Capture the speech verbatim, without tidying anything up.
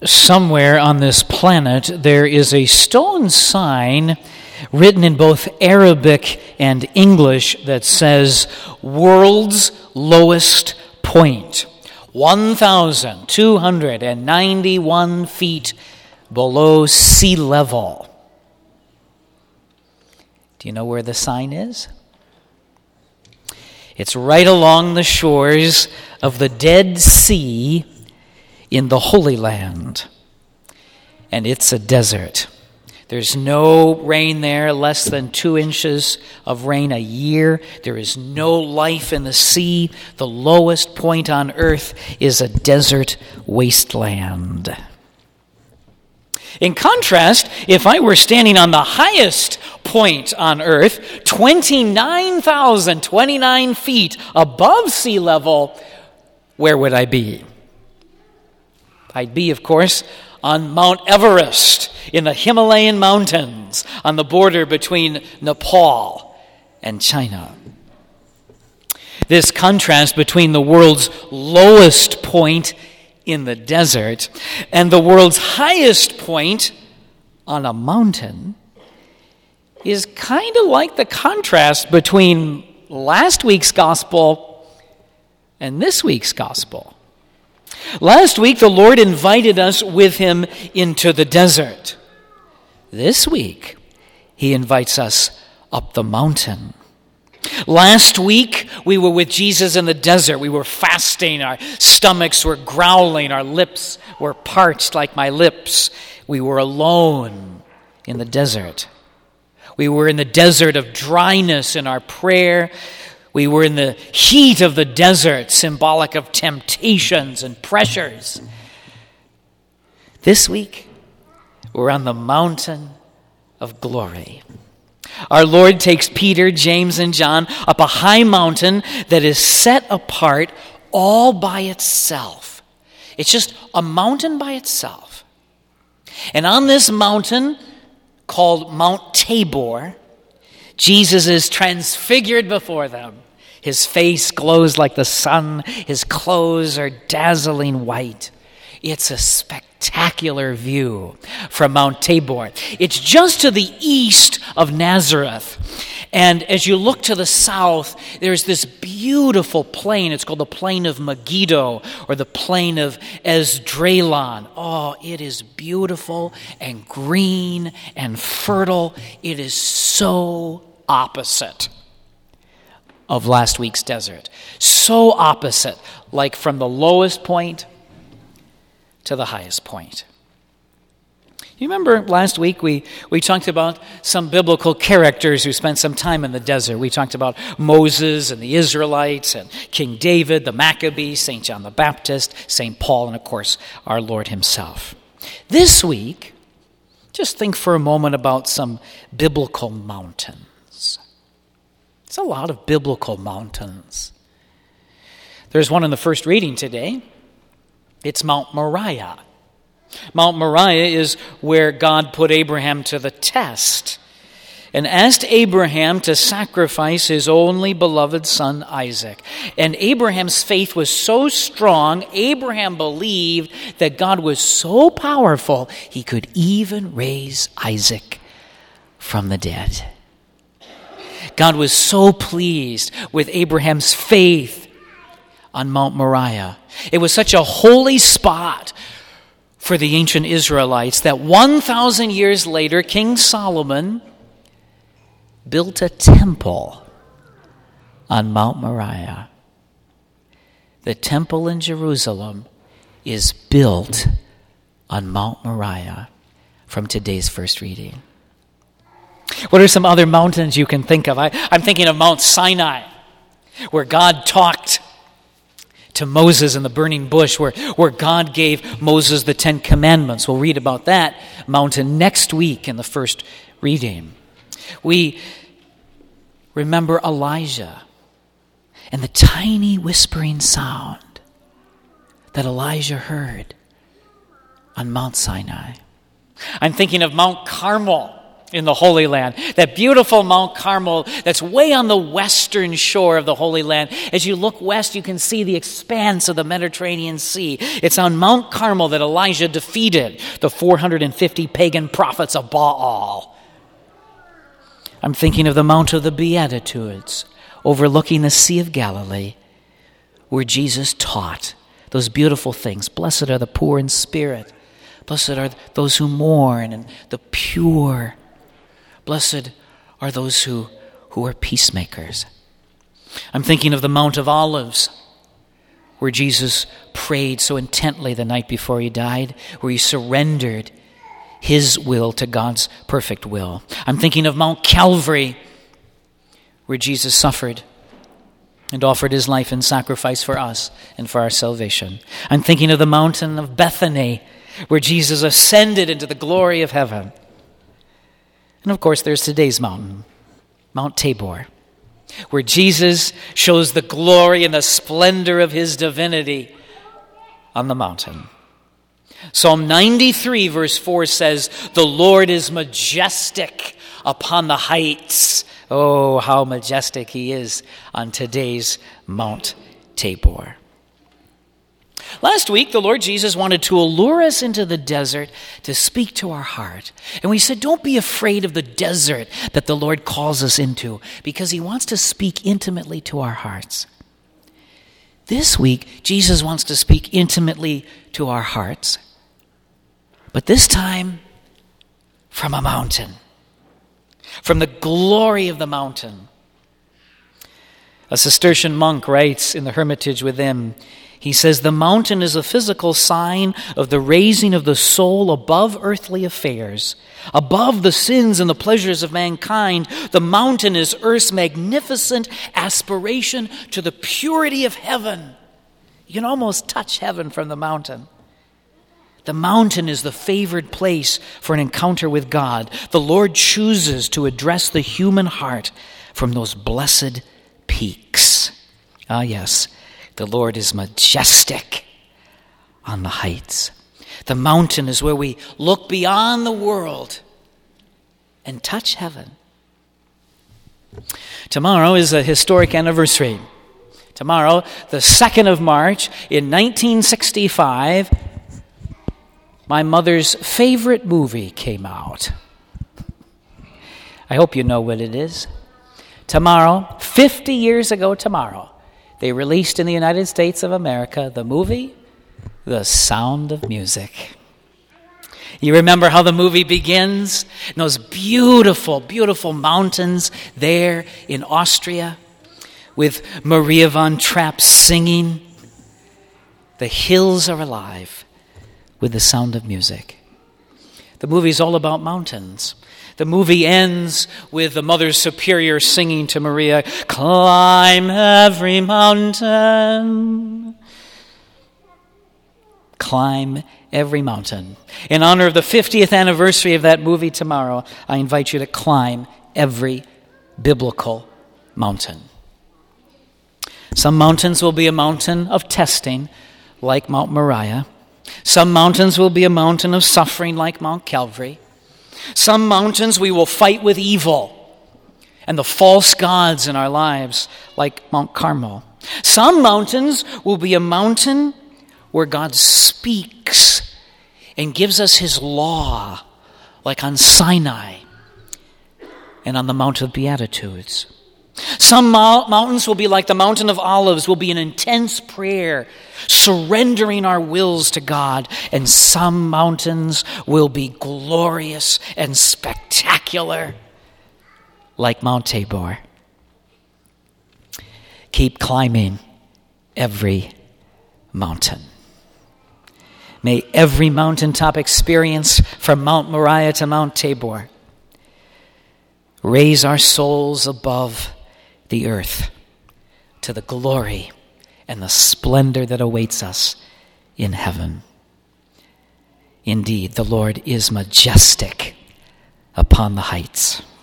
somewhere on this planet there is a stone sign written in both Arabic and English that says, "World's Lowest Point, one thousand two hundred ninety-one feet below sea level." Do you know where the sign is? It's right along the shores of the Dead Sea in the Holy Land. And it's a desert. There's no rain there, less than two inches of rain a year. There is no life in the sea. The lowest point on earth is a desert wasteland. In contrast, if I were standing on the highest point on earth, twenty-nine thousand twenty-nine feet above sea level, where would I be? I'd be, of course, on Mount Everest in the Himalayan mountains on the border between Nepal and China. This contrast between the world's lowest point in the desert and the world's highest point on a mountain is kind of like the contrast between last week's gospel and this week's gospel. Last week, the Lord invited us with him into the desert. This week, he invites us up the mountain. Last week, we were with Jesus in the desert. We were fasting. Our stomachs were growling. Our lips were parched like my lips. We were alone in the desert. We were in the desert of dryness in our prayer. We were in the heat of the desert, symbolic of temptations and pressures. This week, we're on the mountain of glory. Our Lord takes Peter, James, and John up a high mountain that is set apart all by itself. It's just a mountain by itself. And on this mountain, called Mount Tabor, Jesus is transfigured before them. His face glows like the sun. His clothes are dazzling white. It's a spectacular view from Mount Tabor. It's just to the east of Nazareth. And as you look to the south, there's this beautiful plain. It's called the plain of Megiddo or the plain of Esdraelon. Oh, it is beautiful and green and fertile. It is so opposite of last week's desert. So opposite, like from the lowest point to the highest point. You remember last week we, we talked about some biblical characters who spent some time in the desert. We talked about Moses and the Israelites and King David, the Maccabees, Saint John the Baptist, Saint Paul, and of course our Lord himself. This week, just think for a moment about some biblical mountains. It's a lot of biblical mountains. There's one in the first reading today. It's Mount Moriah. Mount Moriah is where God put Abraham to the test and asked Abraham to sacrifice his only beloved son Isaac. And Abraham's faith was so strong, Abraham believed that God was so powerful, he could even raise Isaac from the dead. God was so pleased with Abraham's faith on Mount Moriah. It was such a holy spot for the ancient Israelites that one thousand years later, King Solomon built a temple on Mount Moriah. The temple in Jerusalem is built on Mount Moriah from today's first reading. What are some other mountains you can think of? I, I'm thinking of Mount Sinai, where God talked to Moses in the burning bush, where, where God gave Moses the Ten Commandments. We'll read about that mountain next week in the first reading. We remember Elijah and the tiny whispering sound that Elijah heard on Mount Sinai. I'm thinking of Mount Carmel, in the Holy Land. That beautiful Mount Carmel that's way on the western shore of the Holy Land. As you look west, you can see the expanse of the Mediterranean Sea. It's on Mount Carmel that Elijah defeated the four hundred fifty pagan prophets of Baal. I'm thinking of the Mount of the Beatitudes, overlooking the Sea of Galilee, where Jesus taught those beautiful things. Blessed are the poor in spirit. Blessed are those who mourn and the pure. Blessed are those who, who are peacemakers. I'm thinking of the Mount of Olives, where Jesus prayed so intently the night before he died, where he surrendered his will to God's perfect will. I'm thinking of Mount Calvary, where Jesus suffered and offered his life in sacrifice for us and for our salvation. I'm thinking of the mountain of Bethany, where Jesus ascended into the glory of heaven. And of course, there's today's mountain, Mount Tabor, where Jesus shows the glory and the splendor of his divinity on the mountain. Psalm ninety-three, verse four says, "The Lord is majestic upon the heights." Oh, how majestic he is on today's Mount Tabor. Last week, the Lord Jesus wanted to allure us into the desert to speak to our heart. And we said, don't be afraid of the desert that the Lord calls us into, because he wants to speak intimately to our hearts. This week, Jesus wants to speak intimately to our hearts, but this time from a mountain, from the glory of the mountain. A Cistercian monk writes in the Hermitage Within, he says, the mountain is a physical sign of the raising of the soul above earthly affairs. Above the sins and the pleasures of mankind, the mountain is earth's magnificent aspiration to the purity of heaven. You can almost touch heaven from the mountain. The mountain is the favored place for an encounter with God. The Lord chooses to address the human heart from those blessed peaks. Ah, yes. The Lord is majestic on the heights. The mountain is where we look beyond the world and touch heaven. Tomorrow is a historic anniversary. Tomorrow, the second of March in nineteen sixty-five, my mother's favorite movie came out. I hope you know what it is. Tomorrow, fifty years ago tomorrow, they released in the United States of America the movie, The Sound of Music. You remember how the movie begins? In those beautiful, beautiful mountains there in Austria with Maria von Trapp singing. The hills are alive with the sound of music. The movie's all about mountains. The movie ends with the Mother Superior singing to Maria, "Climb every mountain." Climb every mountain. In honor of the fiftieth anniversary of that movie tomorrow, I invite you to climb every biblical mountain. Some mountains will be a mountain of testing, like Mount Moriah. Some mountains will be a mountain of suffering, like Mount Calvary. Some mountains we will fight with evil and the false gods in our lives, like Mount Carmel. Some mountains will be a mountain where God speaks and gives us his law, like on Sinai and on the Mount of Beatitudes. Some mountains will be like the Mountain of Olives, will be an intense prayer, surrendering our wills to God. And some mountains will be glorious and spectacular, like Mount Tabor. Keep climbing every mountain. May every mountaintop experience from Mount Moriah to Mount Tabor raise our souls above the earth to the glory and the splendor that awaits us in heaven. Indeed, the Lord is majestic upon the heights.